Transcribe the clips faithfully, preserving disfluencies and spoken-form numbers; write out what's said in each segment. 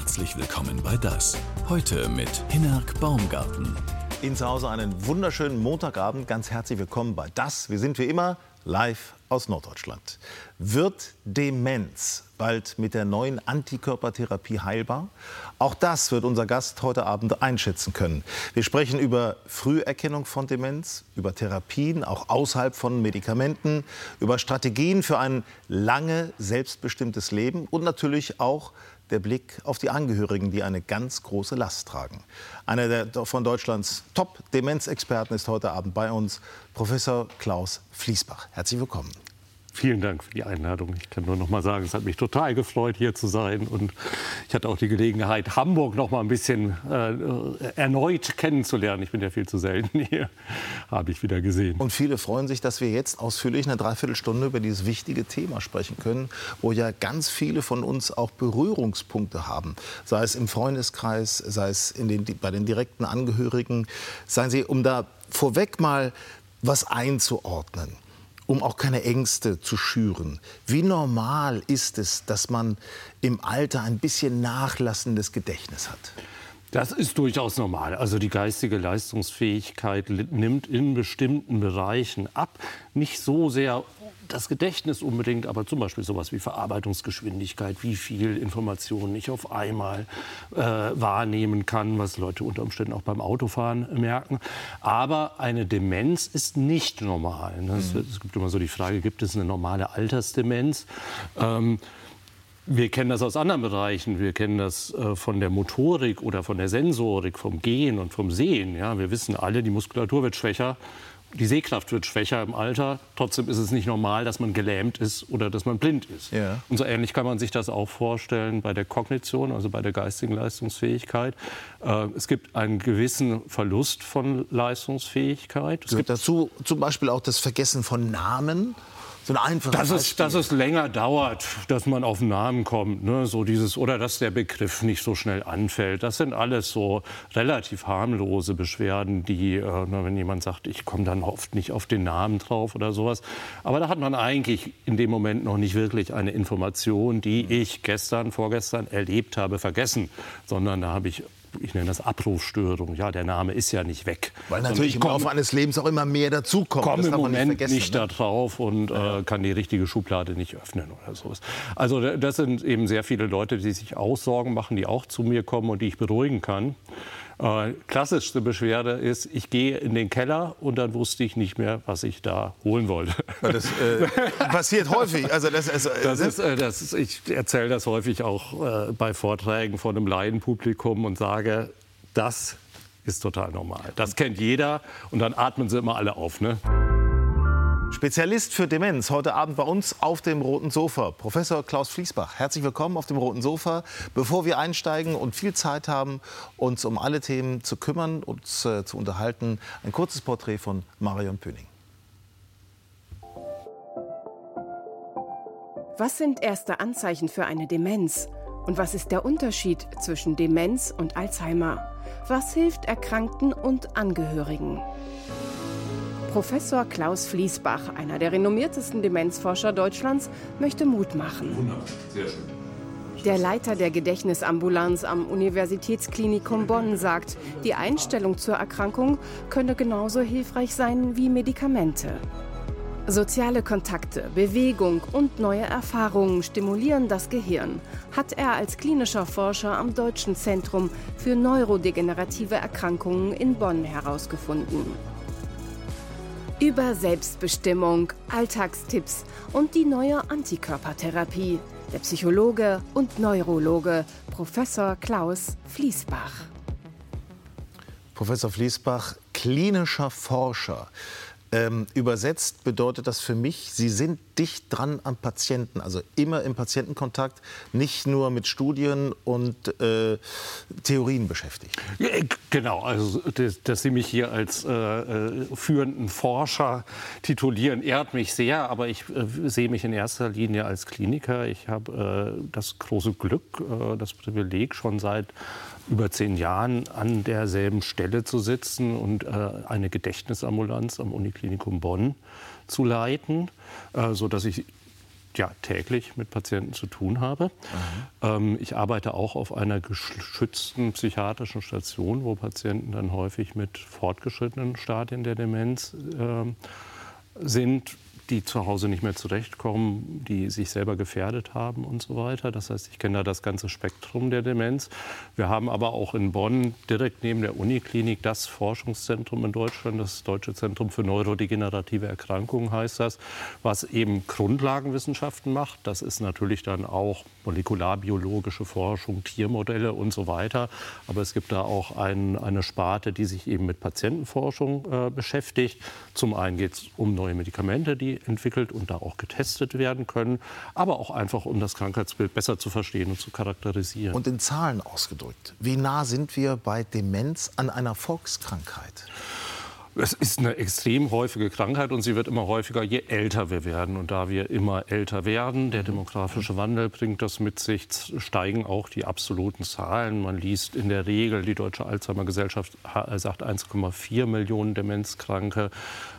Herzlich willkommen bei Das. Heute mit Hinnerk Baumgarten. Ihnen zu Hause einen wunderschönen Montagabend. Ganz herzlich willkommen bei Das. Wir sind wie immer live aus Norddeutschland. Wird Demenz bald mit der neuen Antikörpertherapie heilbar? Auch das wird unser Gast heute Abend einschätzen können. Wir sprechen über Früherkennung von Demenz, über Therapien, auch außerhalb von Medikamenten, über Strategien für ein lange selbstbestimmtes Leben und natürlich auch der Blick auf die Angehörigen, die eine ganz große Last tragen. Einer der, von Deutschlands Top-Demenzexperten ist heute Abend bei uns, Professor Klaus Fliesbach. Herzlich willkommen. Vielen Dank für die Einladung. Ich kann nur noch mal sagen, es hat mich total gefreut, hier zu sein. Und ich hatte auch die Gelegenheit, Hamburg noch mal ein bisschen äh, erneut kennenzulernen. Ich bin ja viel zu selten hier, habe ich wieder gesehen. Und viele freuen sich, dass wir jetzt ausführlich eine Dreiviertelstunde über dieses wichtige Thema sprechen können, wo ja ganz viele von uns auch Berührungspunkte haben. Sei es im Freundeskreis, sei es in den, bei den direkten Angehörigen. Seien Sie, um da vorweg mal was einzuordnen, um auch keine Ängste zu schüren. Wie normal ist es, dass man im Alter ein bisschen nachlassendes Gedächtnis hat? Das ist durchaus normal. Also die geistige Leistungsfähigkeit nimmt in bestimmten Bereichen ab. Nicht so sehr das Gedächtnis unbedingt, aber zum Beispiel sowas wie Verarbeitungsgeschwindigkeit, wie viel Informationen ich auf einmal äh, wahrnehmen kann, was Leute unter Umständen auch beim Autofahren merken. Aber eine Demenz ist nicht normal. Es mhm. gibt immer so die Frage, gibt es eine normale Altersdemenz? Ähm, Wir kennen das aus anderen Bereichen. Wir kennen das äh, von der Motorik oder von der Sensorik, vom Gehen und vom Sehen. Ja, wir wissen alle, die Muskulatur wird schwächer, die Sehkraft wird schwächer im Alter. Trotzdem ist es nicht normal, dass man gelähmt ist oder dass man blind ist. Ja. Und so ähnlich kann man sich das auch vorstellen bei der Kognition, also bei der geistigen Leistungsfähigkeit. Äh, es gibt einen gewissen Verlust von Leistungsfähigkeit. Es gibt dazu zum Beispiel auch das Vergessen von Namen. So ein einfaches dass, es, dass es länger dauert, dass man auf den Namen kommt, ne? So dieses, oder dass der Begriff nicht so schnell anfällt. Das sind alles so relativ harmlose Beschwerden, die, äh, wenn jemand sagt, ich komme dann oft nicht auf den Namen drauf oder sowas. Aber da hat man eigentlich in dem Moment noch nicht wirklich eine Information, die ich gestern, vorgestern erlebt habe, vergessen. Sondern da habe ich... Ich nenne das Abrufstörung. Ja, der Name ist ja nicht weg. Weil natürlich im Laufe eines Lebens auch immer mehr dazukommt. Ich komme im Moment nicht, nicht da drauf und ja. äh, kann die richtige Schublade nicht öffnen oder sowas. Also das sind eben sehr viele Leute, die sich auch Sorgen machen, die auch zu mir kommen und die ich beruhigen kann. Äh, klassischste Beschwerde ist, ich gehe in den Keller und dann wusste ich nicht mehr, was ich da holen wollte. Das äh, passiert häufig. Also das, also, das ist, äh, das ist, ich erzähle das häufig auch äh, bei Vorträgen vor einem Laienpublikum und sage, das ist total normal. Das kennt jeder und dann atmen sie immer alle auf, ne? Spezialist für Demenz, heute Abend bei uns auf dem roten Sofa, Professor Klaus Fliesbach. Herzlich willkommen auf dem roten Sofa. Bevor wir einsteigen und viel Zeit haben, uns um alle Themen zu kümmern und äh, zu unterhalten, ein kurzes Porträt von Marion Pöning. Was sind erste Anzeichen für eine Demenz? Und was ist der Unterschied zwischen Demenz und Alzheimer? Was hilft Erkrankten und Angehörigen? Professor Klaus Fliesbach, einer der renommiertesten Demenzforscher Deutschlands, möchte Mut machen. Wunderbar, sehr schön. Der Leiter der Gedächtnisambulanz am Universitätsklinikum Bonn sagt, die Einstellung zur Erkrankung könne genauso hilfreich sein wie Medikamente. Soziale Kontakte, Bewegung und neue Erfahrungen stimulieren das Gehirn, hat er als klinischer Forscher am Deutschen Zentrum für neurodegenerative Erkrankungen in Bonn herausgefunden. Über Selbstbestimmung, Alltagstipps und die neue Antikörpertherapie. Der Psychologe und Neurologe Professor Klaus Fliesbach. Professor Fliesbach, klinischer Forscher. Ähm, übersetzt bedeutet das für mich, Sie sind dicht dran am Patienten, also immer im Patientenkontakt, nicht nur mit Studien und äh, Theorien beschäftigt. Ja, genau, also dass, dass Sie mich hier als äh, führenden Forscher titulieren, ehrt mich sehr, aber ich äh, sehe mich in erster Linie als Kliniker. Ich habe äh, das große Glück, äh, das Privileg, schon seit über zehn Jahren an derselben Stelle zu sitzen und äh, eine Gedächtnisambulanz am Uniklinikum Bonn zu leiten, äh, sodass ich ja, täglich mit Patienten zu tun habe. Ähm, ich arbeite auch auf einer geschützten psychiatrischen Station, wo Patienten dann häufig mit fortgeschrittenen Stadien der Demenz äh, sind, die zu Hause nicht mehr zurechtkommen, die sich selber gefährdet haben und so weiter. Das heißt, ich kenne da das ganze Spektrum der Demenz. Wir haben aber auch in Bonn direkt neben der Uniklinik das Forschungszentrum in Deutschland, das Deutsche Zentrum für neurodegenerative Erkrankungen heißt das, was eben Grundlagenwissenschaften macht. Das ist natürlich dann auch molekularbiologische Forschung, Tiermodelle und so weiter. Aber es gibt da auch ein, eine Sparte, die sich eben mit Patientenforschung äh, beschäftigt. Zum einen geht es um neue Medikamente, die entwickelt und da auch getestet werden können, aber auch einfach, um das Krankheitsbild besser zu verstehen und zu charakterisieren. Und in Zahlen ausgedrückt, wie nah sind wir bei Demenz an einer Volkskrankheit? Es ist eine extrem häufige Krankheit und sie wird immer häufiger, je älter wir werden. Und da wir immer älter werden, der demografische Wandel bringt das mit sich, steigen auch die absoluten Zahlen. Man liest in der Regel, die Deutsche Alzheimer-Gesellschaft sagt eins Komma vier Millionen Demenzkranke.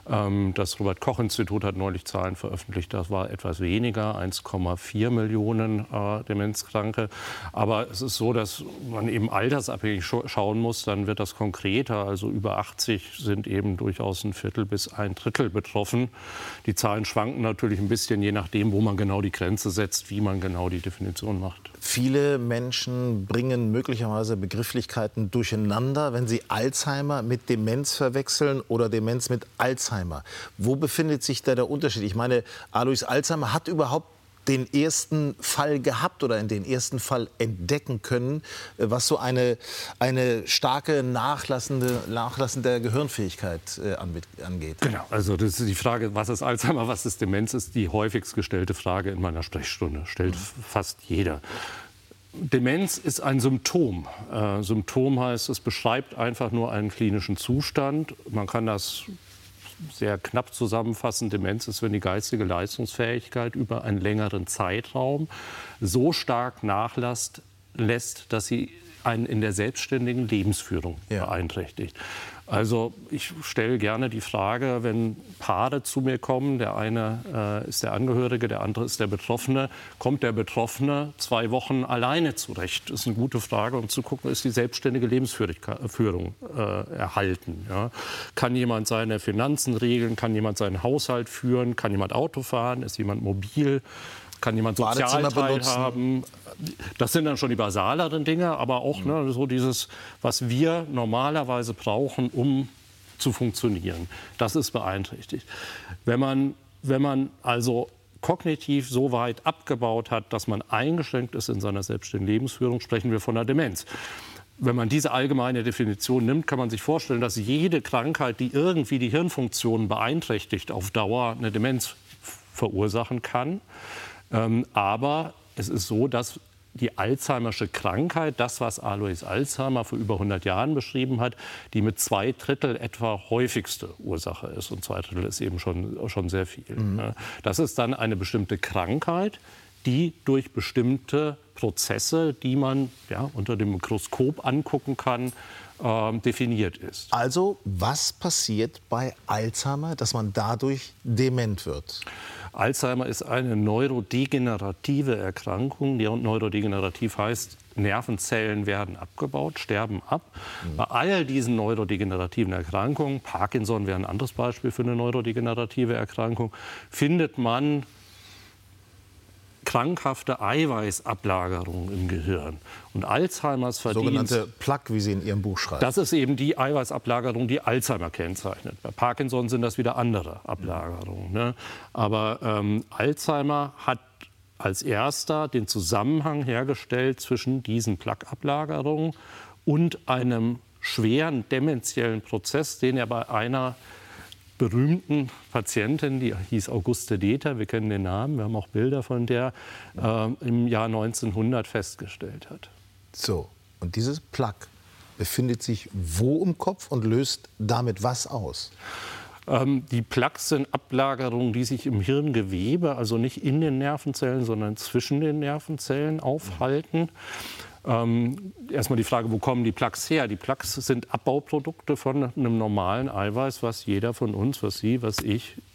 Das Robert-Koch-Institut hat neulich Zahlen veröffentlicht, das war etwas weniger, eins Komma vier Millionen äh, Demenzkranke. Aber es ist so, dass man eben altersabhängig schauen muss, dann wird das konkreter. Also über achtzig sind eben durchaus ein Viertel bis ein Drittel betroffen. Die Zahlen schwanken natürlich ein bisschen, je nachdem, wo man genau die Grenze setzt, wie man genau die Definition macht. Viele Menschen bringen möglicherweise Begrifflichkeiten durcheinander, wenn sie Alzheimer mit Demenz verwechseln oder Demenz mit Alzheimer. Wo befindet sich da der Unterschied? Ich meine, Alois Alzheimer hat überhaupt den ersten Fall gehabt oder den ersten Fall entdecken können, was so eine, eine starke nachlassende, nachlassende Gehirnfähigkeit äh, angeht. Genau, also das ist die Frage, was ist Alzheimer, was ist Demenz, ist die häufigst gestellte Frage in meiner Sprechstunde. Stellt mhm. fast jeder. Demenz ist ein Symptom. Äh, Symptom heißt, es beschreibt einfach nur einen klinischen Zustand. Man kann das sehr knapp zusammenfassen. Demenz ist, wenn die geistige Leistungsfähigkeit über einen längeren Zeitraum so stark nachlässt, lässt, dass sie einen in der selbstständigen Lebensführung ja. beeinträchtigt. Also ich stelle gerne die Frage, wenn Paare zu mir kommen, der eine äh, ist der Angehörige, der andere ist der Betroffene, kommt der Betroffene zwei Wochen alleine zurecht? Das ist eine gute Frage, um zu gucken, ist die selbstständige Lebensführung äh, erhalten? Ja? Kann jemand seine Finanzen regeln? Kann jemand seinen Haushalt führen? Kann jemand Auto fahren? Ist jemand mobil? Kann jemand Sozialteil haben? Das sind dann schon die basaleren Dinge, aber auch ne, so dieses, was wir normalerweise brauchen, um zu funktionieren. Das ist beeinträchtigt. Wenn man, wenn man also kognitiv so weit abgebaut hat, dass man eingeschränkt ist in seiner selbstständigen Lebensführung, sprechen wir von einer Demenz. Wenn man diese allgemeine Definition nimmt, kann man sich vorstellen, dass jede Krankheit, die irgendwie die Hirnfunktionen beeinträchtigt, auf Dauer eine Demenz verursachen kann. Ähm, aber es ist so, dass die Alzheimersche Krankheit, das, was Alois Alzheimer vor über hundert Jahren beschrieben hat, die mit zwei Drittel etwa häufigste Ursache ist. Und zwei Drittel ist eben schon, schon sehr viel. Mhm. Das ist dann eine bestimmte Krankheit, die durch bestimmte Prozesse, die man ja, unter dem Mikroskop angucken kann, äh, definiert ist. Also, was passiert bei Alzheimer, dass man dadurch dement wird? Alzheimer ist eine neurodegenerative Erkrankung. Neurodegenerativ heißt, Nervenzellen werden abgebaut, sterben ab. Mhm. Bei all diesen neurodegenerativen Erkrankungen, Parkinson wäre ein anderes Beispiel für eine neurodegenerative Erkrankung, findet man krankhafte Eiweißablagerungen im Gehirn. Und Alzheimers Verdienst... Sogenannte Plaque, wie Sie in Ihrem Buch schreiben. Das ist eben die Eiweißablagerung, die Alzheimer kennzeichnet. Bei Parkinson sind das wieder andere Ablagerungen. Ne? Aber ähm, Alzheimer hat als erster den Zusammenhang hergestellt zwischen diesen Plaque-Ablagerungen und einem schweren dementiellen Prozess, den er bei einer berühmten Patientin, die hieß Auguste Deter, wir kennen den Namen, wir haben auch Bilder von der, äh, im Jahr neunzehnhundert festgestellt hat. So, und dieses Plaque befindet sich wo im Kopf und löst damit was aus? Ähm, die Plaques sind Ablagerungen, die sich im Hirngewebe, also nicht in den Nervenzellen, sondern zwischen den Nervenzellen aufhalten. Ähm, erstmal die Frage, wo kommen die Plaques her? Die Plaques sind Abbauprodukte von einem normalen Eiweiß, was jeder von uns, was Sie, was ich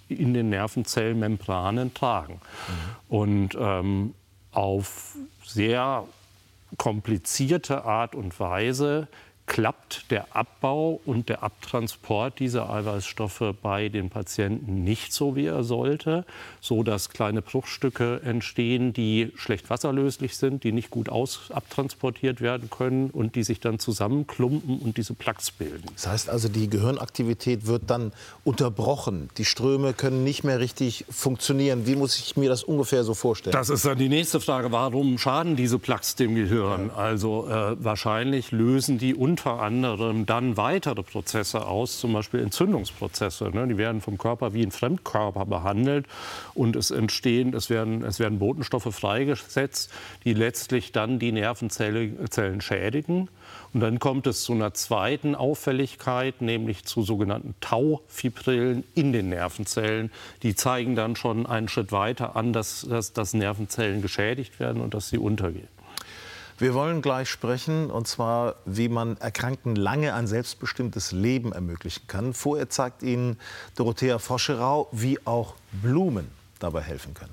in den Nervenzellenmembranen tragen. Mhm. Und ähm, auf sehr komplizierte Art und Weise klappt der Abbau und der Abtransport dieser Eiweißstoffe bei den Patienten nicht so, wie er sollte, so dass kleine Bruchstücke entstehen, die schlecht wasserlöslich sind, die nicht gut aus abtransportiert werden können und die sich dann zusammenklumpen und diese Plaques bilden. Das heißt also, die Gehirnaktivität wird dann unterbrochen. Die Ströme können nicht mehr richtig funktionieren. Wie muss ich mir das ungefähr so vorstellen? Das ist dann die nächste Frage. Warum schaden diese Plaques dem Gehirn? Also äh, wahrscheinlich lösen die unter anderem dann weitere Prozesse aus, zum Beispiel Entzündungsprozesse. Ne? Die werden vom Körper wie ein Fremdkörper behandelt und es entstehen, es werden, es werden Botenstoffe freigesetzt, die letztlich dann die Nervenzellen schädigen. Und dann kommt es zu einer zweiten Auffälligkeit, nämlich zu sogenannten Taufibrillen in den Nervenzellen. Die zeigen dann schon einen Schritt weiter an, dass, dass, dass Nervenzellen geschädigt werden und dass sie untergehen. Wir wollen gleich sprechen, und zwar, wie man Erkrankten lange ein selbstbestimmtes Leben ermöglichen kann. Vorher zeigt Ihnen Dorothea Foscherau, wie auch Blumen dabei helfen können.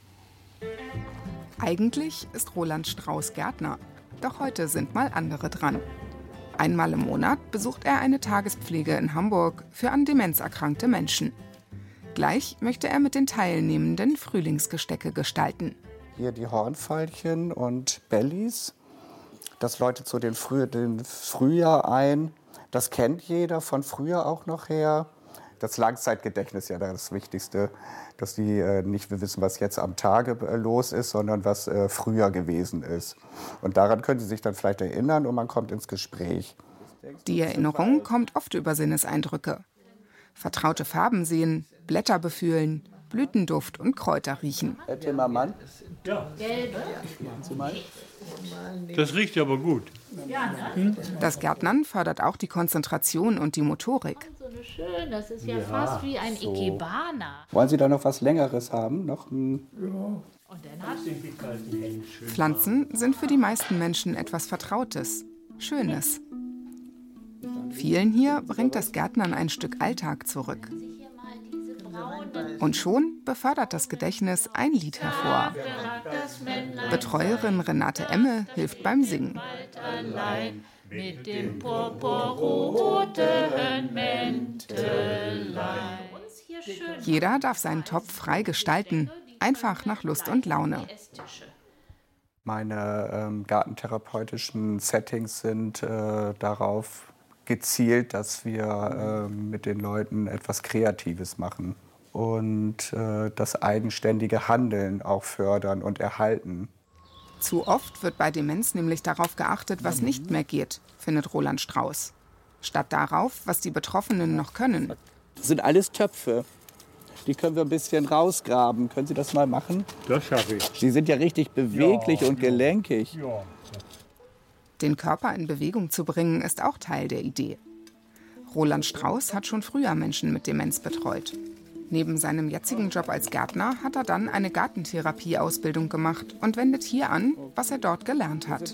Eigentlich ist Roland Strauß Gärtner. Doch heute sind mal andere dran. Einmal im Monat besucht er eine Tagespflege in Hamburg für an Demenz erkrankte Menschen. Gleich möchte er mit den Teilnehmenden Frühlingsgestecke gestalten. Hier die Hornfeilchen und Bellies. Das läutet so den, Früh, den Frühjahr ein. Das kennt jeder von früher auch noch her. Das Langzeitgedächtnis ist ja das Wichtigste, dass die äh, nicht wissen, was jetzt am Tage äh, los ist, sondern was äh, früher gewesen ist. Und daran können sie sich dann vielleicht erinnern und man kommt ins Gespräch. Die Erinnerung kommt oft über Sinneseindrücke. Vertraute Farben sehen, Blätter befühlen, Blütenduft und Kräuter riechen. Herr Timmermann? Ja. mal. Das riecht aber gut. Das Gärtnern fördert auch die Konzentration und die Motorik. So eine schön, das ist ja, ja fast wie ein so. Ikebana. Wollen Sie da noch was Längeres haben? Noch ein ja. Und dann hat Pflanzen sind für die meisten Menschen etwas Vertrautes, Schönes. Vielen hier bringt das Gärtnern ein Stück Alltag zurück. Und schon befördert das Gedächtnis ein Lied hervor. Betreuerin Renate Emme hilft beim Singen. Mit dem purpurroten Mäntelein. Jeder darf seinen Topf frei gestalten, einfach nach Lust und Laune. Meine ähm, gartentherapeutischen Settings sind äh, darauf gezielt, dass wir äh, mit den Leuten etwas Kreatives machen. Und äh, das eigenständige Handeln auch fördern und erhalten. Zu oft wird bei Demenz nämlich darauf geachtet, was nicht mehr geht, findet Roland Strauß. Statt darauf, was die Betroffenen noch können. Das sind alles Töpfe. Die können wir ein bisschen rausgraben. Können Sie das mal machen? Das schaffe ich. Sie sind ja richtig beweglich ja, und ja. gelenkig. Ja. Den Körper in Bewegung zu bringen, ist auch Teil der Idee. Roland Strauß hat schon früher Menschen mit Demenz betreut. Neben seinem jetzigen Job als Gärtner hat er dann eine Gartentherapie-Ausbildung gemacht und wendet hier an, was er dort gelernt hat.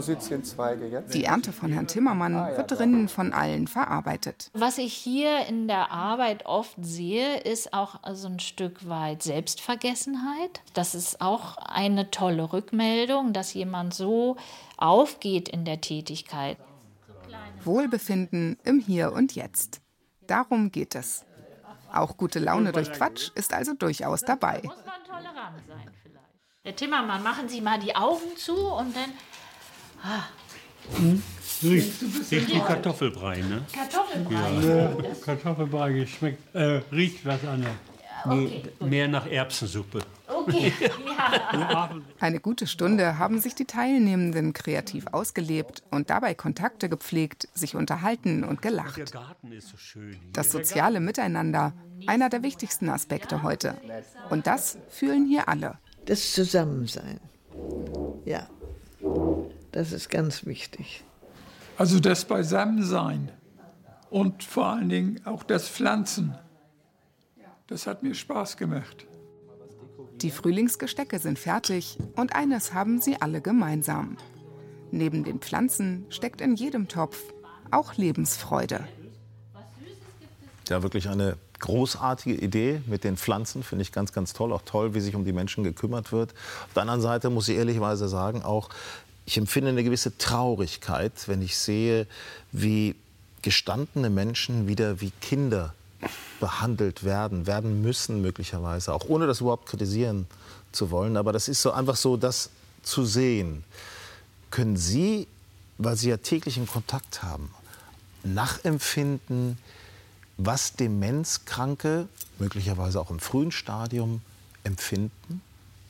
Die Ernte von Herrn Timmermann wird drinnen von allen verarbeitet. Was ich hier in der Arbeit oft sehe, ist auch so ein Stück weit Selbstvergessenheit. Das ist auch eine tolle Rückmeldung, dass jemand so aufgeht in der Tätigkeit. Wohlbefinden im Hier und Jetzt. Darum geht es. Auch gute Laune durch Quatsch ist also durchaus dabei. Muss man tolerant sein vielleicht. Herr Timmermann, machen Sie mal die Augen zu und dann... Ah. Hm? Riecht, riecht wie Kartoffelbrei, ne? Kartoffelbrei? Ja. Ja. Kartoffelbrei geschmeckt, äh, riecht was anderes. Okay, nee, mehr nach Erbsensuppe. Okay, ja. Eine gute Stunde haben sich die Teilnehmenden kreativ ausgelebt und dabei Kontakte gepflegt, sich unterhalten und gelacht. Das soziale Miteinander, einer der wichtigsten Aspekte heute. Und das fühlen hier alle. Das Zusammensein, ja, das ist ganz wichtig. Also das Beisammensein und vor allen Dingen auch das Pflanzen. Das hat mir Spaß gemacht. Die Frühlingsgestecke sind fertig und eines haben sie alle gemeinsam. Neben den Pflanzen steckt in jedem Topf auch Lebensfreude. Ja, wirklich eine großartige Idee mit den Pflanzen, finde ich ganz, ganz toll. Auch toll, wie sich um die Menschen gekümmert wird. Auf der anderen Seite muss ich ehrlicherweise sagen, auch ich empfinde eine gewisse Traurigkeit, wenn ich sehe, wie gestandene Menschen wieder wie Kinder behandelt werden, werden müssen möglicherweise, auch ohne das überhaupt kritisieren zu wollen. Aber das ist so einfach so, das zu sehen. Können Sie, weil Sie ja täglichen Kontakt haben, nachempfinden, was Demenzkranke, möglicherweise auch im frühen Stadium, empfinden?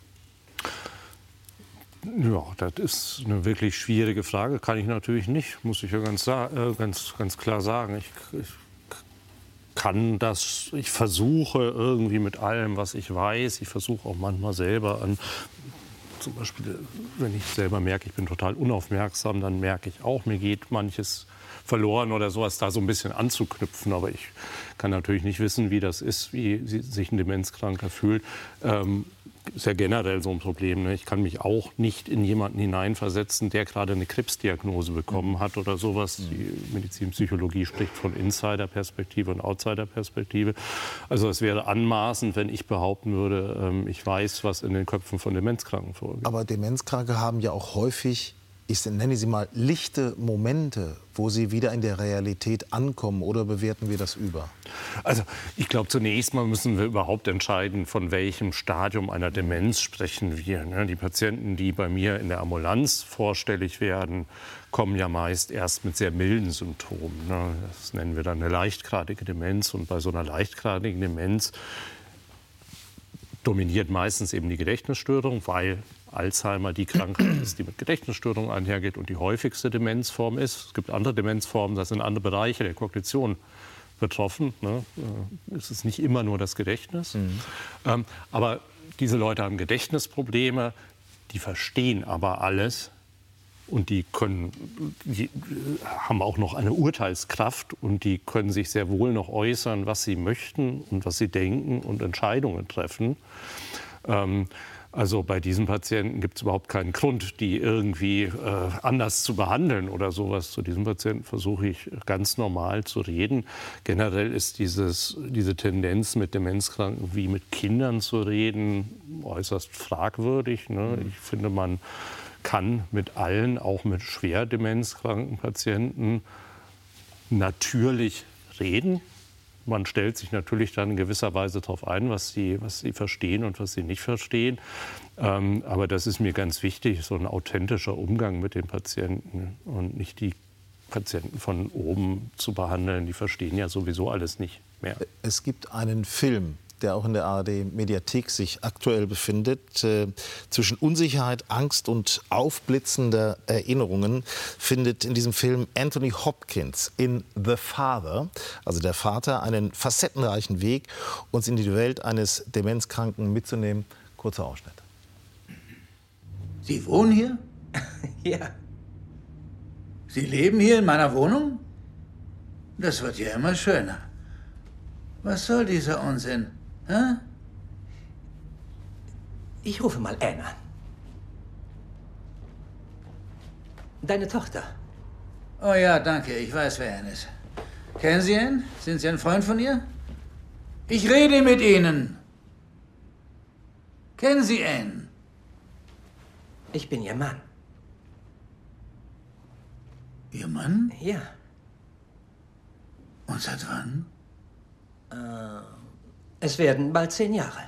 Ja, das ist eine wirklich schwierige Frage. Kann ich natürlich nicht, muss ich ja ganz, äh, ganz, ganz klar sagen. Ich, ich kann das, ich versuche irgendwie mit allem, was ich weiß, ich versuche auch manchmal selber an, zum Beispiel, wenn ich selber merke, ich bin total unaufmerksam, dann merke ich auch, mir geht manches verloren oder sowas, da so ein bisschen anzuknüpfen. Aber ich kann natürlich nicht wissen, wie das ist, wie sich ein Demenzkranker fühlt. Ähm, ist ja generell so ein Problem. Ne? Ich kann mich auch nicht in jemanden hineinversetzen, der gerade eine Krebsdiagnose bekommen hat oder sowas. Die Medizinpsychologie spricht von Insider-Perspektive und Outsider-Perspektive. Also es wäre anmaßend, wenn ich behaupten würde, ähm, ich weiß, was in den Köpfen von Demenzkranken vorgeht. Aber Demenzkranke haben ja auch häufig, ich nenne sie mal, lichte Momente, wo sie wieder in der Realität ankommen, oder bewerten wir das über? Also ich glaube, zunächst mal müssen wir überhaupt entscheiden, von welchem Stadium einer Demenz sprechen wir. Ne? Die Patienten, die bei mir in der Ambulanz vorstellig werden, kommen ja meist erst mit sehr milden Symptomen. Ne? Das nennen wir dann eine leichtgradige Demenz. Und bei so einer leichtgradigen Demenz dominiert meistens eben die Gedächtnisstörung, weil Alzheimer die Krankheit ist, die mit Gedächtnisstörungen einhergeht und die häufigste Demenzform ist. Es gibt andere Demenzformen, da sind andere Bereiche der Kognition betroffen. Ne? Es ist nicht immer nur das Gedächtnis. Mhm. Ähm, aber diese Leute haben Gedächtnisprobleme, die verstehen aber alles. Und die, können, die haben auch noch eine Urteilskraft und die können sich sehr wohl noch äußern, was sie möchten und was sie denken und Entscheidungen treffen. Ähm, also bei diesen Patienten gibt es überhaupt keinen Grund, die irgendwie äh, anders zu behandeln oder sowas. Zu diesen Patienten versuche ich ganz normal zu reden. Generell ist dieses, diese Tendenz, mit Demenzkranken wie mit Kindern zu reden, äußerst fragwürdig. Ne? Ich finde, man kann mit allen, auch mit schwer demenzkranken Patienten, natürlich reden. Man stellt sich natürlich dann in gewisser Weise darauf ein, was sie, was sie verstehen und was sie nicht verstehen. Ähm, aber das ist mir ganz wichtig, so ein authentischer Umgang mit den Patienten und nicht die Patienten von oben zu behandeln. Die verstehen ja sowieso alles nicht mehr. Es gibt einen Film, der auch in der A R D-Mediathek sich aktuell befindet. Äh, zwischen Unsicherheit, Angst und aufblitzender Erinnerungen findet in diesem Film Anthony Hopkins in The Father, also der Vater, einen facettenreichen Weg, uns in die Welt eines Demenzkranken mitzunehmen. Kurzer Ausschnitt. Sie wohnen hier? Ja. Sie leben hier in meiner Wohnung? Das wird ja immer schöner. Was soll dieser Unsinn? Hä? Ich rufe mal Anne an. Deine Tochter. Oh ja, danke. Ich weiß, wer Anne ist. Kennen Sie ihn? Sind Sie ein Freund von ihr? Ich rede mit Ihnen. Kennen Sie Anne? Ich bin Ihr Mann. Ihr Mann? Ja. Und seit wann? Äh, es werden bald zehn Jahre.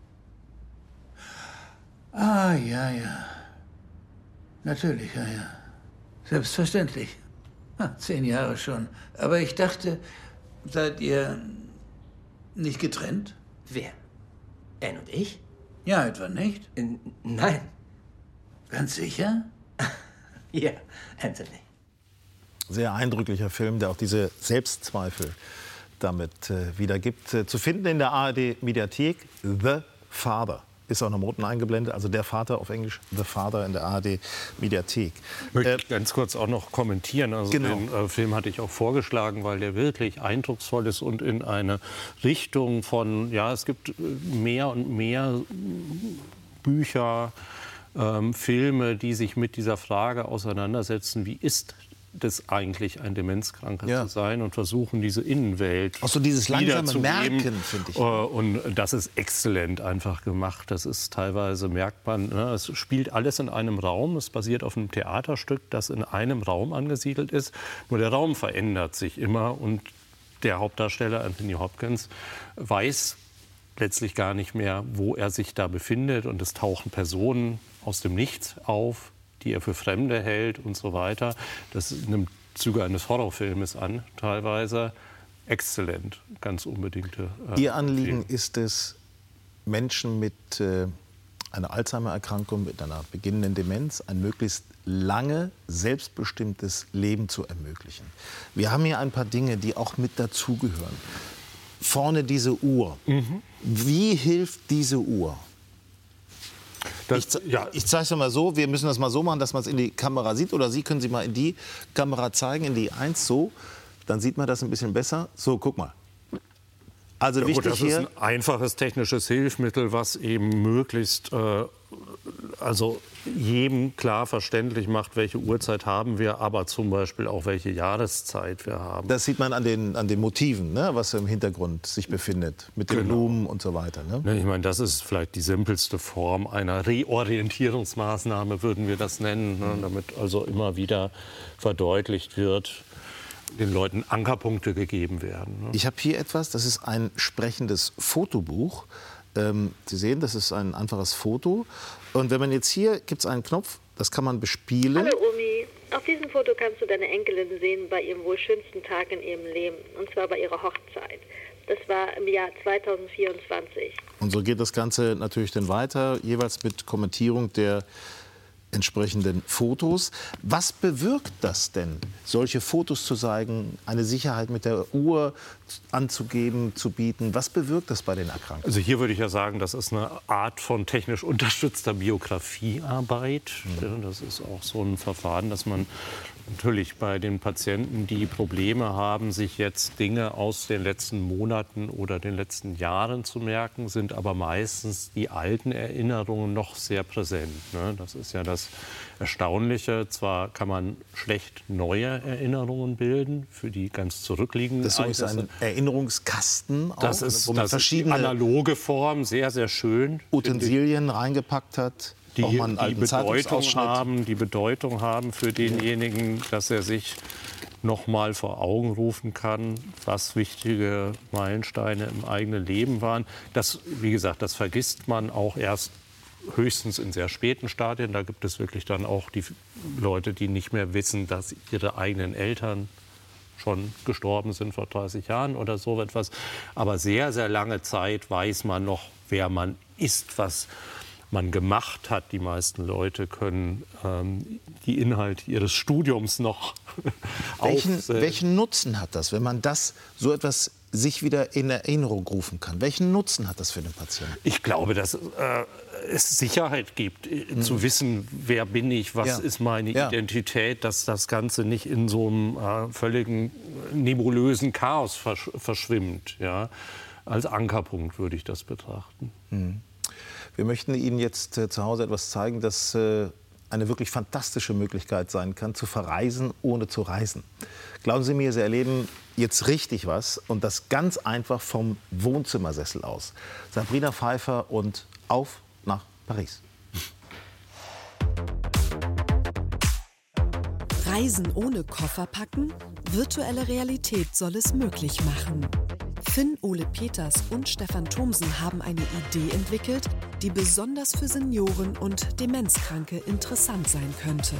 Ah, ja, ja. Natürlich, ja, ja. Selbstverständlich. Ha, zehn Jahre schon. Aber ich dachte, seid ihr nicht getrennt? Wer? Anne und ich? Ja, etwa nicht? N nein. Ganz sicher? Ja, Anthony. Sehr eindrücklicher Film, der auch diese Selbstzweifel damit äh, wiedergibt. Äh, zu finden in der A R D-Mediathek, The Father. Ist auch noch im Roten eingeblendet, also der Vater auf Englisch, The Father in der A R D-Mediathek. Ich möchte äh, ganz kurz auch noch kommentieren. Also genau. Den äh, Film hatte ich auch vorgeschlagen, weil der wirklich eindrucksvoll ist und in eine Richtung von, ja, es gibt mehr und mehr Bücher, ähm, Filme, die sich mit dieser Frage auseinandersetzen, wie ist das eigentlich ein Demenzkranker ja. zu sein und versuchen, diese Innenwelt auch so dieses langsame Merken, finde ich. Und das ist exzellent einfach gemacht. Das ist teilweise, merkt man, ne, es spielt alles in einem Raum. Es basiert auf einem Theaterstück, das in einem Raum angesiedelt ist. Nur der Raum verändert sich immer und der Hauptdarsteller Anthony Hopkins weiß letztlich gar nicht mehr, wo er sich da befindet. Und es tauchen Personen aus dem Nichts auf, die er für Fremde hält und so weiter. Das nimmt Züge eines Horrorfilmes an, teilweise. Exzellent, ganz unbedingte. Äh, Ihr Anliegen Film. Ist es, Menschen mit äh, einer Alzheimer-Erkrankung, mit einer beginnenden Demenz, ein möglichst lange, selbstbestimmtes Leben zu ermöglichen. Wir haben hier ein paar Dinge, die auch mit dazugehören. Vorne diese Uhr. Mhm. Wie hilft diese Uhr? Das, ich ja. ich zeige es mal so, wir müssen das mal so machen, dass man es in die Kamera sieht. Oder Sie können sie mal in die Kamera zeigen, in die eins so. Dann sieht man das ein bisschen besser. So, guck mal. Also ja, wichtig gut, das hier, ist ein einfaches technisches Hilfsmittel, was eben möglichst äh, also jedem klar verständlich macht, welche Uhrzeit haben wir, aber zum Beispiel auch welche Jahreszeit wir haben. Das sieht man an den, an den Motiven, ne, was im Hintergrund sich befindet, mit den genau. Blumen und so weiter. Ne? Ich meine, das ist vielleicht die simpelste Form einer Reorientierungsmaßnahme, würden wir das nennen, ne, damit also immer wieder verdeutlicht wird, den Leuten Ankerpunkte gegeben werden. Ne? Ich habe hier etwas, das ist ein sprechendes Fotobuch. Ähm, Sie sehen, das ist ein einfaches Foto. Und wenn man jetzt hier, gibt es einen Knopf, das kann man bespielen. Hallo Omi, auf diesem Foto kannst du deine Enkelin sehen bei ihrem wohl schönsten Tag in ihrem Leben. Und zwar bei ihrer Hochzeit. Das war im Jahr zweitausendvierundzwanzig. Und so geht das Ganze natürlich dann weiter, jeweils mit Kommentierung der entsprechenden Fotos. Was bewirkt das denn, solche Fotos zu zeigen, eine Sicherheit mit der Uhr anzugeben, zu bieten? Was bewirkt das bei den Erkrankten? Also hier würde ich ja sagen, das ist eine Art von technisch unterstützter Biografiearbeit. Mhm. Das ist auch so ein Verfahren, dass man natürlich bei den Patienten, die Probleme haben, sich jetzt Dinge aus den letzten Monaten oder den letzten Jahren zu merken, sind aber meistens die alten Erinnerungen noch sehr präsent. Ne? Das ist ja das Erstaunliche. Zwar kann man schlecht neue Erinnerungen bilden für die ganz zurückliegenden Das ist so ein Erinnerungskasten, auch, das ist, wo man das verschiedene ist die analoge Form, sehr, sehr schön. Utensilien reingepackt hat. Die, die Bedeutung haben, die Bedeutung haben für denjenigen, dass er sich noch mal vor Augen rufen kann, was wichtige Meilensteine im eigenen Leben waren. Das, wie gesagt, das vergisst man auch erst höchstens in sehr späten Stadien. Da gibt es wirklich dann auch die Leute, die nicht mehr wissen, dass ihre eigenen Eltern schon gestorben sind vor dreißig Jahren oder so etwas. Aber sehr, sehr lange Zeit weiß man noch, wer man ist, was man gemacht hat. Die meisten Leute können ähm, die Inhalte ihres Studiums noch welchen, auf, äh, welchen Nutzen hat das, wenn man das so etwas sich wieder in Erinnerung rufen kann? Welchen Nutzen hat das für den Patienten? Ich glaube, dass äh, es Sicherheit gibt, mhm. zu wissen, wer bin ich, was ja. ist meine ja. Identität, dass das Ganze nicht in so einem äh, völligen nebulösen Chaos versch verschwimmt. Ja? Als Ankerpunkt würde ich das betrachten. Mhm. Wir möchten Ihnen jetzt äh, zu Hause etwas zeigen, das äh, eine wirklich fantastische Möglichkeit sein kann, zu verreisen, ohne zu reisen. Glauben Sie mir, Sie erleben jetzt richtig was und das ganz einfach vom Wohnzimmersessel aus. Sabrina Pfeiffer und auf nach Paris. Reisen ohne Koffer packen? Virtuelle Realität soll es möglich machen. Finn Ole Peters und Stefan Thomsen haben eine Idee entwickelt, die besonders für Senioren und Demenzkranke interessant sein könnte.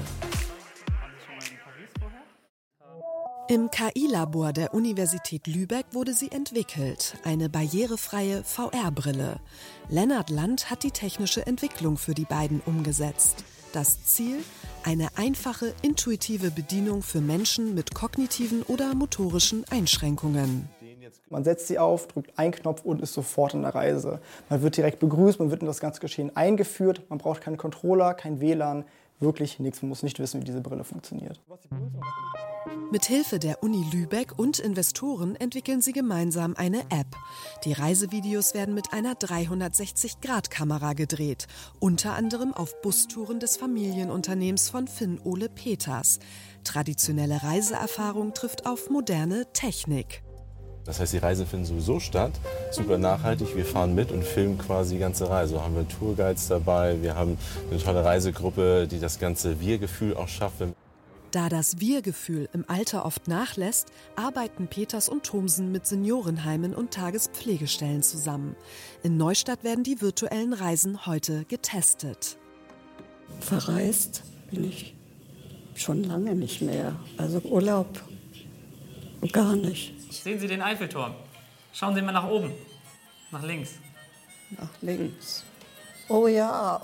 Im K I-Labor der Universität Lübeck wurde sie entwickelt, eine barrierefreie V R-Brille. Lennart Land hat die technische Entwicklung für die beiden umgesetzt. Das Ziel? Eine einfache, intuitive Bedienung für Menschen mit kognitiven oder motorischen Einschränkungen. Man setzt sie auf, drückt einen Knopf und ist sofort in der Reise. Man wird direkt begrüßt, man wird in das ganze Geschehen eingeführt, man braucht keinen Controller, kein W L A N, wirklich nichts. Man muss nicht wissen, wie diese Brille funktioniert. Mit Hilfe der Uni Lübeck und Investoren entwickeln sie gemeinsam eine App. Die Reisevideos werden mit einer dreihundertsechzig Grad Kamera gedreht, unter anderem auf Bustouren des Familienunternehmens von Finn-Ole Peters. Traditionelle Reiseerfahrung trifft auf moderne Technik. Das heißt, die Reisen finden sowieso statt, super nachhaltig. Wir fahren mit und filmen quasi die ganze Reise. So haben wir Tourguides dabei, wir haben eine tolle Reisegruppe, die das ganze Wir-Gefühl auch schafft. Da das Wir-Gefühl im Alter oft nachlässt, arbeiten Peters und Thomsen mit Seniorenheimen und Tagespflegestellen zusammen. In Neustadt werden die virtuellen Reisen heute getestet. Verreist bin ich schon lange nicht mehr. Also Urlaub gar nicht. Sehen Sie den Eiffelturm? Schauen Sie mal nach oben, nach links. Nach links. Oh ja,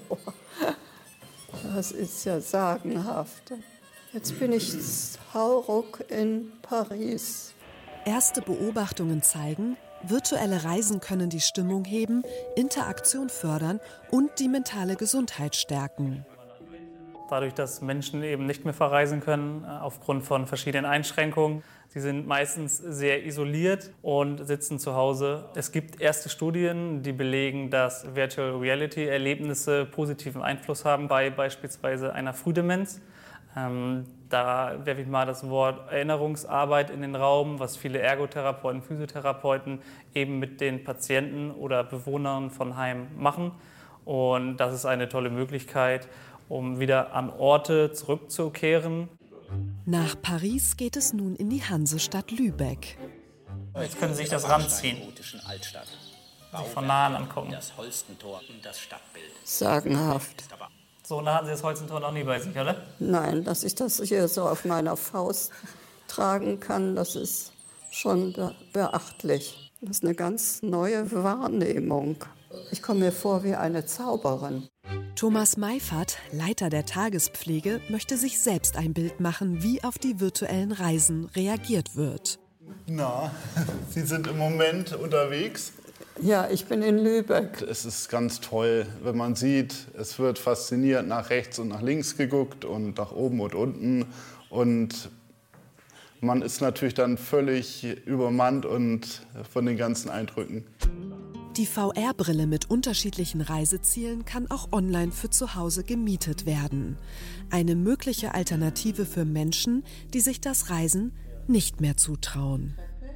das ist ja sagenhaft. Jetzt bin ich hauruck in Paris. Erste Beobachtungen zeigen, virtuelle Reisen können die Stimmung heben, Interaktion fördern und die mentale Gesundheit stärken. Dadurch, dass Menschen eben nicht mehr verreisen können, aufgrund von verschiedenen Einschränkungen. Sie sind meistens sehr isoliert und sitzen zu Hause. Es gibt erste Studien, die belegen, dass Virtual Reality-Erlebnisse positiven Einfluss haben bei beispielsweise einer Frühdemenz. Ähm, da werfe ich mal das Wort Erinnerungsarbeit in den Raum, was viele Ergotherapeuten, Physiotherapeuten eben mit den Patienten oder Bewohnern von Heimen machen. Und das ist eine tolle Möglichkeit, um wieder an Orte zurückzukehren. Nach Paris geht es nun in die Hansestadt Lübeck. Jetzt können Sie sich das ranziehen. Sich von nahen angucken. Das Holstentor und das Stadtbild. Sagenhaft. So nah hatten Sie das Holstentor noch nie bei sich, oder? Nein, dass ich das hier so auf meiner Faust tragen kann, das ist schon beachtlich. Das ist eine ganz neue Wahrnehmung. Ich komme mir vor wie eine Zauberin. Thomas Meifert, Leiter der Tagespflege, möchte sich selbst ein Bild machen, wie auf die virtuellen Reisen reagiert wird. Na, Sie sind im Moment unterwegs? Ja, ich bin in Lübeck. Es ist ganz toll, wenn man sieht, es wird faszinierend nach rechts und nach links geguckt und nach oben und unten. Und man ist natürlich dann völlig übermannt und von den ganzen Eindrücken. Die V R-Brille mit unterschiedlichen Reisezielen kann auch online für zu Hause gemietet werden. Eine mögliche Alternative für Menschen, die sich das Reisen nicht mehr zutrauen.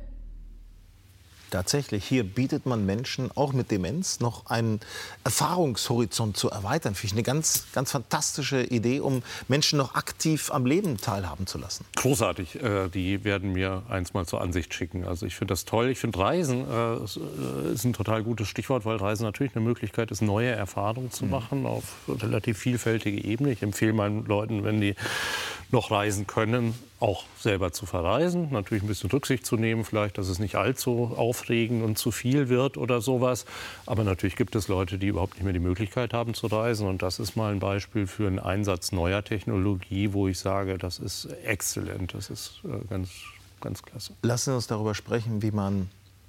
Tatsächlich, hier bietet man Menschen auch mit Demenz noch einen Erfahrungshorizont zu erweitern. Finde ich eine ganz, ganz fantastische Idee, um Menschen noch aktiv am Leben teilhaben zu lassen. Großartig. Die werden mir eins mal zur Ansicht schicken. Also ich finde das toll. Ich finde Reisen äh, ist ein total gutes Stichwort, weil Reisen natürlich eine Möglichkeit ist, neue Erfahrungen zu machen auf relativ vielfältige Ebene. Ich empfehle meinen Leuten, wenn die noch reisen können, auch selber zu verreisen. Natürlich ein bisschen Rücksicht zu nehmen, vielleicht, dass es nicht allzu aufregend und zu viel wird oder sowas. Aber natürlich gibt es Leute, die überhaupt nicht mehr die Möglichkeit haben zu reisen. Und das ist mal ein Beispiel für einen Einsatz neuer Technologie, wo ich sage, das ist exzellent, das ist äh, ganz, ganz klasse. Lassen Sie uns darüber sprechen, wie man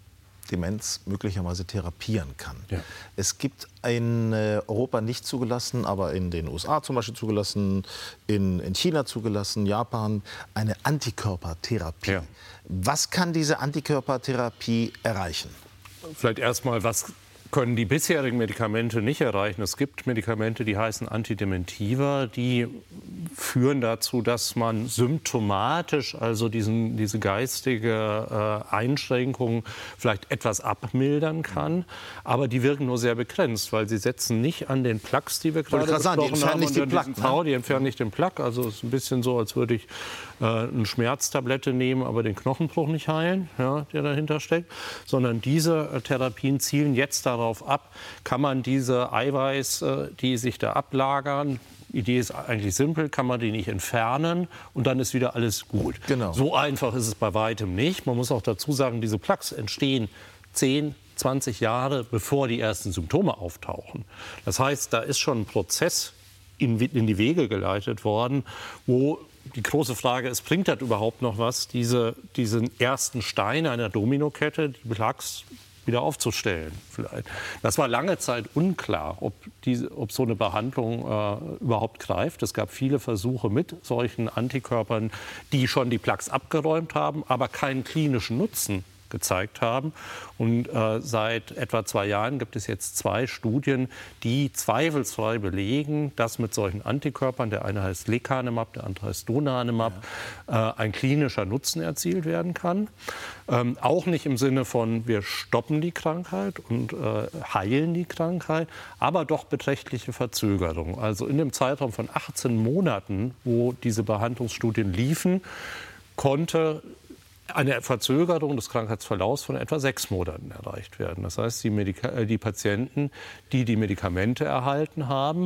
Demenz möglicherweise therapieren kann. Ja. Es gibt in Europa nicht zugelassen, aber in den U S A zum Beispiel zugelassen, in, in China zugelassen, Japan, eine Antikörpertherapie. Ja. Was kann diese Antikörpertherapie erreichen? Vielleicht erstmal, was können die bisherigen Medikamente nicht erreichen. Es gibt Medikamente, die heißen Antidementiva, die führen dazu, dass man symptomatisch, also diesen, diese geistige äh, Einschränkung vielleicht etwas abmildern kann. Aber die wirken nur sehr begrenzt, weil sie setzen nicht an den Plaques, die wir gerade besprochen haben. Nicht die Plaque, ne? Die entfernen nicht den Plaque. Also es ist ein bisschen so, als würde ich äh, eine Schmerztablette nehmen, aber den Knochenbruch nicht heilen, ja, der dahinter steckt. Sondern diese äh, Therapien zielen jetzt darauf ab, kann man diese Eiweiß, die sich da ablagern, die Idee ist eigentlich simpel, kann man die nicht entfernen und dann ist wieder alles gut. Genau. So einfach ist es bei weitem nicht. Man muss auch dazu sagen, diese Plaques entstehen zehn, zwanzig Jahre, bevor die ersten Symptome auftauchen. Das heißt, da ist schon ein Prozess in, in die Wege geleitet worden, wo die große Frage ist, bringt das überhaupt noch was, diese, diesen ersten Stein einer Dominokette, die Plaques wieder aufzustellen. Vielleicht. Das war lange Zeit unklar, ob, diese, ob so eine Behandlung äh, überhaupt greift. Es gab viele Versuche mit solchen Antikörpern, die schon die Plaques abgeräumt haben, aber keinen klinischen Nutzen gezeigt haben. Und äh, seit etwa zwei Jahren gibt es jetzt zwei Studien, die zweifelsfrei belegen, dass mit solchen Antikörpern, der eine heißt Lecanemab, der andere heißt Donanemab, ja. äh, ein klinischer Nutzen erzielt werden kann. Ähm, auch nicht im Sinne von, wir stoppen die Krankheit und äh, heilen die Krankheit, aber doch beträchtliche Verzögerung. Also in dem Zeitraum von achtzehn Monaten, wo diese Behandlungsstudien liefen, konnte eine Verzögerung des Krankheitsverlaufs von etwa sechs Monaten erreicht werden. Das heißt, die, Medika- die Patienten, die die Medikamente erhalten haben,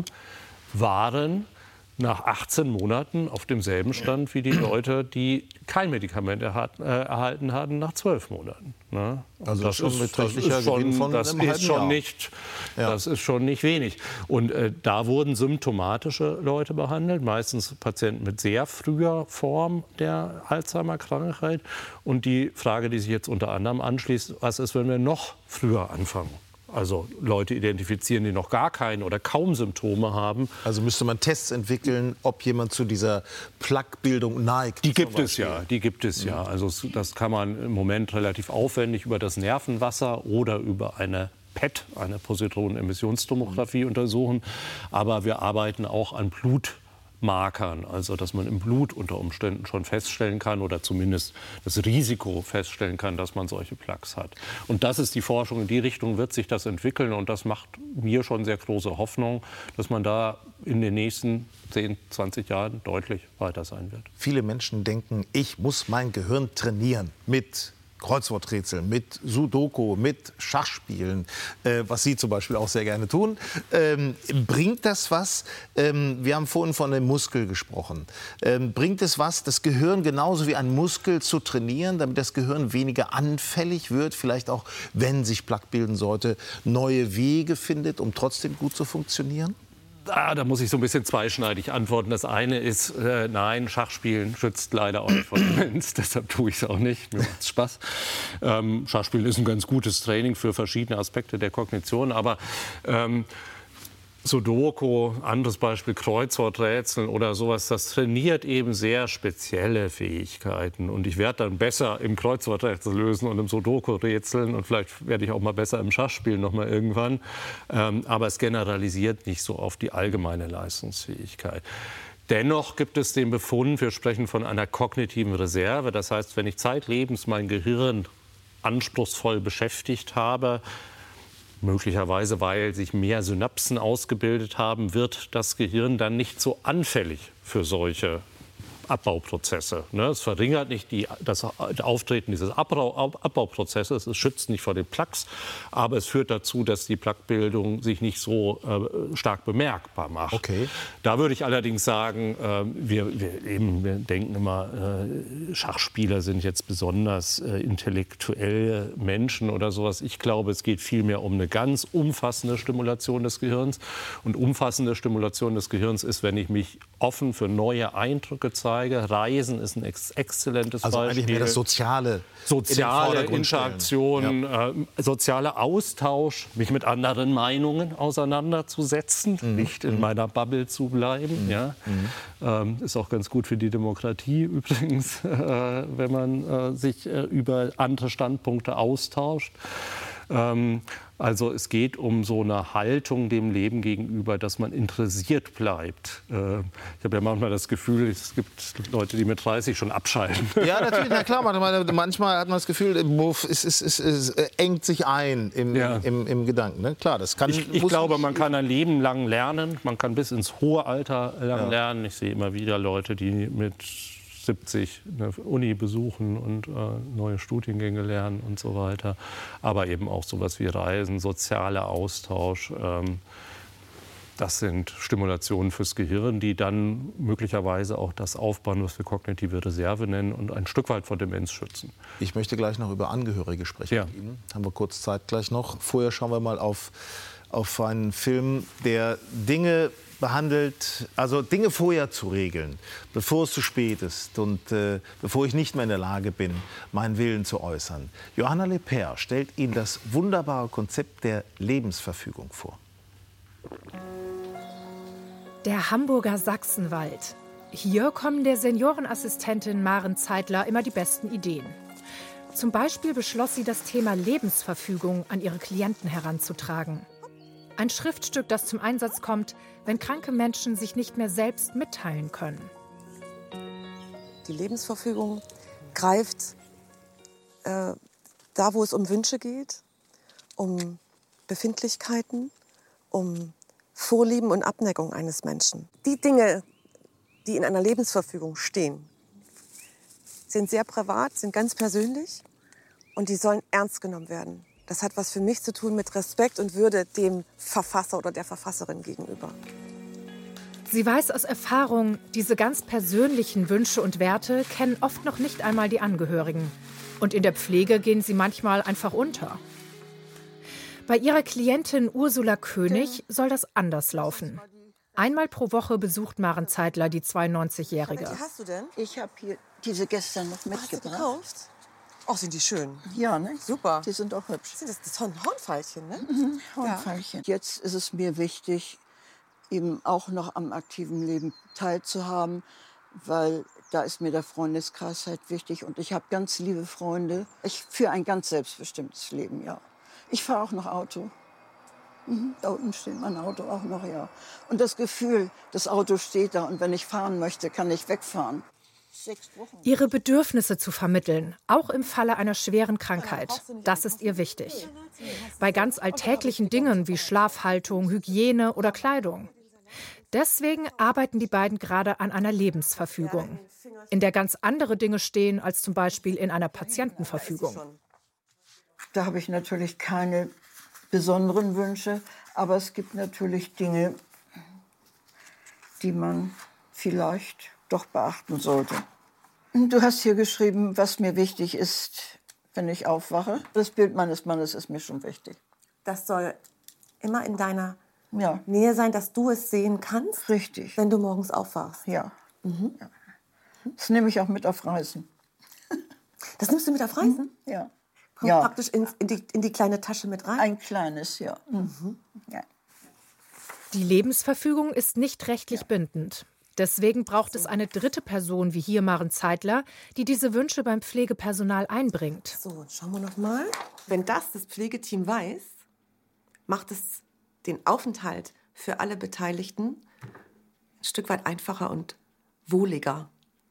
waren nach achtzehn Monaten auf demselben Stand wie die Leute, die kein Medikament erhat, äh, erhalten hatten, nach zwölf Monaten. Ne? Also das, schon ist, das ist schon, von das einem ist schon Jahr. nicht, ja. das ist schon nicht wenig. Und äh, da wurden symptomatische Leute behandelt, meistens Patienten mit sehr früher Form der Alzheimer-Krankheit. Und die Frage, die sich jetzt unter anderem anschließt, was ist, wenn wir noch früher anfangen? Also Leute identifizieren, die noch gar keine oder kaum Symptome haben. Also müsste man Tests entwickeln, ob jemand zu dieser Plaquebildung neigt. Die gibt es ja, die gibt es ja. Also das kann man im Moment relativ aufwendig über das Nervenwasser oder über eine P E T, eine Positronen-Emissionstomographie, untersuchen. Aber wir arbeiten auch an Blut. Markern, also dass man im Blut unter Umständen schon feststellen kann oder zumindest das Risiko feststellen kann, dass man solche Plaques hat. Und das ist die Forschung, in die Richtung wird sich das entwickeln und das macht mir schon sehr große Hoffnung, dass man da in den nächsten zehn, zwanzig Jahren deutlich weiter sein wird. Viele Menschen denken, ich muss mein Gehirn trainieren mit Kreuzworträtseln, mit Sudoku, mit Schachspielen, äh, was Sie zum Beispiel auch sehr gerne tun. Ähm, bringt das was? Ähm, wir haben vorhin von einem Muskel gesprochen. Ähm, bringt es was, das Gehirn genauso wie ein Muskel zu trainieren, damit das Gehirn weniger anfällig wird, vielleicht auch, wenn sich Plaque bilden sollte, neue Wege findet, um trotzdem gut zu funktionieren? Ah, da muss ich so ein bisschen zweischneidig antworten. Das eine ist, äh, nein, Schachspielen schützt leider auch nicht vor Demenz, deshalb tue ich es auch nicht, mir macht es Spaß. Ähm, Schachspielen ist ein ganz gutes Training für verschiedene Aspekte der Kognition, aber ähm, Sudoku, anderes Beispiel, Kreuzworträtseln oder sowas, das trainiert eben sehr spezielle Fähigkeiten. Und ich werde dann besser im Kreuzworträtsel lösen und im Sudoku rätseln und vielleicht werde ich auch mal besser im Schachspielen noch mal irgendwann. Ähm, aber es generalisiert nicht so auf die allgemeine Leistungsfähigkeit. Dennoch gibt es den Befund, wir sprechen von einer kognitiven Reserve. Das heißt, wenn ich zeitlebens mein Gehirn anspruchsvoll beschäftigt habe, möglicherweise, weil sich mehr Synapsen ausgebildet haben, wird das Gehirn dann nicht so anfällig für solche Abbauprozesse. Es verringert nicht die, das Auftreten dieses Abbau, Abbauprozesses, es schützt nicht vor den Plaques, aber es führt dazu, dass die Plaquebildung sich nicht so äh, stark bemerkbar macht. Okay. Da würde ich allerdings sagen, äh, wir, wir, eben, wir denken immer, äh, Schachspieler sind jetzt besonders äh, intellektuelle Menschen oder sowas. Ich glaube, es geht vielmehr um eine ganz umfassende Stimulation des Gehirns. Und umfassende Stimulation des Gehirns ist, wenn ich mich offen für neue Eindrücke zeige. Reisen ist ein ex exzellentes also Beispiel. Eigentlich mehr das Soziale. Soziale in Interaktion, ja. äh, sozialer Austausch, mich mit anderen Meinungen auseinanderzusetzen, mhm. nicht in mhm. meiner Bubble zu bleiben. Mhm. Ja. Mhm. Ähm, ist auch ganz gut für die Demokratie übrigens, äh, wenn man äh, sich äh, über andere Standpunkte austauscht. Ähm, also es geht um so eine Haltung dem Leben gegenüber, dass man interessiert bleibt. Äh, ich habe ja manchmal das Gefühl, es gibt Leute, die mit dreißig schon abschalten. Ja, natürlich, na klar. Manchmal hat man das Gefühl, es, es, es, es engt sich ein im, ja. im, im Gedanken. Ne? Klar, das kann, ich ich glaube, man kann ein Leben lang lernen. Man kann bis ins hohe Alter lang ja. lernen. Ich sehe immer wieder Leute, die mit siebzig eine Uni besuchen und äh, neue Studiengänge lernen und so weiter. Aber eben auch sowas wie Reisen, sozialer Austausch. Ähm, das sind Stimulationen fürs Gehirn, die dann möglicherweise auch das aufbauen, was wir kognitive Reserve nennen und ein Stück weit vor Demenz schützen. Ich möchte gleich noch über Angehörige sprechen ja. mit Ihnen. Haben wir kurz Zeit gleich noch. Vorher schauen wir mal auf, auf einen Film, der Dinge behandelt, also Dinge vorher zu regeln, bevor es zu spät ist und äh, bevor ich nicht mehr in der Lage bin, meinen Willen zu äußern. Johanna Lepers stellt Ihnen das wunderbare Konzept der Lebensverfügung vor. Der Hamburger Sachsenwald. Hier kommen der Seniorenassistentin Maren Zeitler immer die besten Ideen. Zum Beispiel beschloss sie, das Thema Lebensverfügung an ihre Klienten heranzutragen. Ein Schriftstück, das zum Einsatz kommt, wenn kranke Menschen sich nicht mehr selbst mitteilen können. Die Lebensverfügung greift äh, da, wo es um Wünsche geht, um Befindlichkeiten, um Vorlieben und Abneigungen eines Menschen. Die Dinge, die in einer Lebensverfügung stehen, sind sehr privat, sind ganz persönlich und die sollen ernst genommen werden. Das hat was für mich zu tun mit Respekt und Würde dem Verfasser oder der Verfasserin gegenüber. Sie weiß aus Erfahrung, diese ganz persönlichen Wünsche und Werte kennen oft noch nicht einmal die Angehörigen. Und in der Pflege gehen sie manchmal einfach unter. Bei ihrer Klientin Ursula König soll das anders laufen. Einmal pro Woche besucht Maren Zeitler die zweiundneunzigjährige. Welche hast du denn? Ich habe hier diese gestern noch mitgebracht. Hast du gekauft? Oh, sind die schön. Ja, ne? Super. Die sind auch hübsch. Sind das, das Horn Hornfeilchen, ne? Mhm, Hornfeilchen. Ja. Jetzt ist es mir wichtig, eben auch noch am aktiven Leben teilzuhaben, weil da ist mir der Freundeskreis halt wichtig und ich habe ganz liebe Freunde. Ich führe ein ganz selbstbestimmtes Leben, ja. Ich fahre auch noch Auto. Mhm, da unten steht mein Auto auch noch, ja. Und das Gefühl, das Auto steht da und wenn ich fahren möchte, kann ich wegfahren. Ihre Bedürfnisse zu vermitteln, auch im Falle einer schweren Krankheit, das ist ihr wichtig. Bei ganz alltäglichen Dingen wie Schlafhaltung, Hygiene oder Kleidung. Deswegen arbeiten die beiden gerade an einer Lebensverfügung, in der ganz andere Dinge stehen als zum Beispiel in einer Patientenverfügung. Da habe ich natürlich keine besonderen Wünsche, aber es gibt natürlich Dinge, die man vielleicht doch beachten sollte. Du hast hier geschrieben, was mir wichtig ist, wenn ich aufwache. Das Bild meines Mannes ist mir schon wichtig. Das soll immer in deiner ja. Nähe sein, dass du es sehen kannst? Richtig. Wenn du morgens aufwachst? Ja. Mhm. ja. Das nehme ich auch mit auf Reisen. Das nimmst du mit auf Reisen? Mhm. Ja. Kommt ja. praktisch in, in, die, in die kleine Tasche mit rein? Ein kleines, ja. Mhm. ja. Die Lebensverfügung ist nicht rechtlich ja. bindend. Deswegen braucht es eine dritte Person, wie hier Maren Zeitler, die diese Wünsche beim Pflegepersonal einbringt. So, schauen wir noch mal. Wenn das das Pflegeteam weiß, macht es den Aufenthalt für alle Beteiligten ein Stück weit einfacher und wohliger.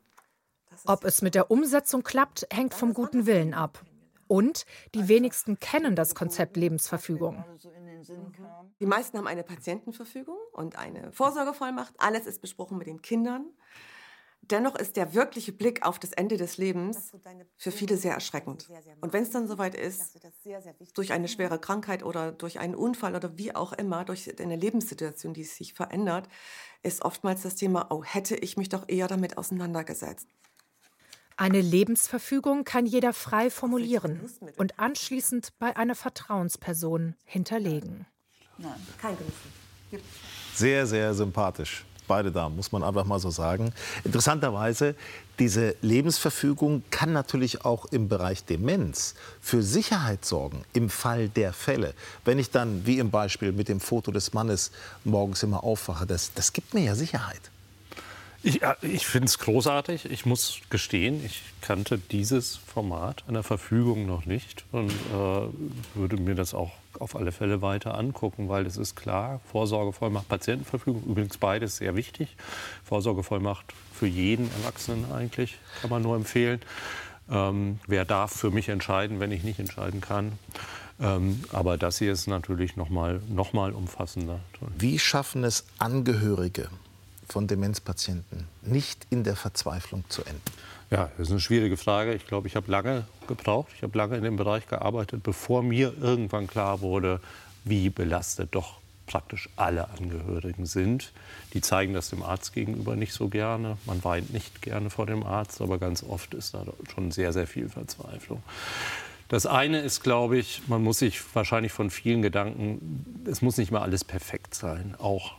Ob es mit der Umsetzung klappt, hängt vom guten Willen ab. Und die wenigsten kennen das Konzept Lebensverfügung. Die meisten haben eine Patientenverfügung und eine Vorsorgevollmacht. Alles ist besprochen mit den Kindern. Dennoch ist der wirkliche Blick auf das Ende des Lebens für viele sehr erschreckend. Und wenn es dann soweit ist, durch eine schwere Krankheit oder durch einen Unfall oder wie auch immer, durch eine Lebenssituation, die sich verändert, ist oftmals das Thema, oh, hätte ich mich doch eher damit auseinandergesetzt. Eine Lebensverfügung kann jeder frei formulieren und anschließend bei einer Vertrauensperson hinterlegen. Nein, kein Genuss. Sehr, sehr sympathisch. Beide Damen, muss man einfach mal so sagen. Interessanterweise, diese Lebensverfügung kann natürlich auch im Bereich Demenz für Sicherheit sorgen, im Fall der Fälle. Wenn ich dann, wie im Beispiel mit dem Foto des Mannes, morgens immer aufwache, das, das gibt mir ja Sicherheit. Ich, ich finde es großartig. Ich muss gestehen, ich kannte dieses Format einer Verfügung noch nicht und äh, würde mir das auch auf alle Fälle weiter angucken, weil es ist klar, Vorsorgevollmacht, Patientenverfügung, übrigens beides sehr wichtig. Vorsorgevollmacht für jeden Erwachsenen eigentlich, kann man nur empfehlen. Ähm, wer darf für mich entscheiden, wenn ich nicht entscheiden kann? Ähm, aber das hier ist natürlich noch mal, noch mal umfassender. Wie schaffen es Angehörige von Demenzpatienten nicht in der Verzweiflung zu enden? Ja, das ist eine schwierige Frage. Ich glaube, ich habe lange gebraucht. Ich habe lange in dem Bereich gearbeitet, bevor mir irgendwann klar wurde, wie belastet doch praktisch alle Angehörigen sind. Die zeigen das dem Arzt gegenüber nicht so gerne. Man weint nicht gerne vor dem Arzt, aber ganz oft ist da schon sehr, sehr viel Verzweiflung. Das eine ist, glaube ich, man muss sich wahrscheinlich von vielen Gedanken, es muss nicht mal alles perfekt sein. Auch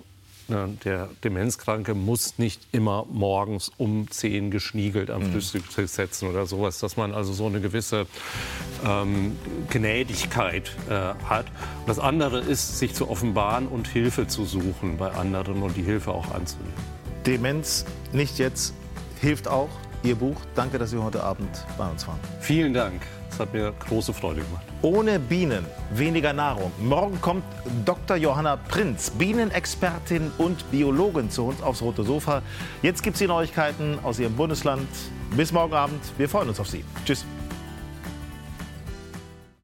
Der Demenzkranke muss nicht immer morgens um zehn geschniegelt am Frühstückstisch setzen oder sowas, dass man also so eine gewisse ähm, Gnädigkeit äh, hat. Und das andere ist, sich zu offenbaren und Hilfe zu suchen bei anderen und die Hilfe auch anzunehmen. Demenz nicht jetzt hilft auch. Ihr Buch. Danke, dass Sie heute Abend bei uns waren. Vielen Dank. Es hat mir große Freude gemacht. Ohne Bienen weniger Nahrung. Morgen kommt Doktor Johanna Prinz, Bienenexpertin und Biologin, zu uns aufs Rote Sofa. Jetzt gibt es die Neuigkeiten aus Ihrem Bundesland. Bis morgen Abend. Wir freuen uns auf Sie. Tschüss.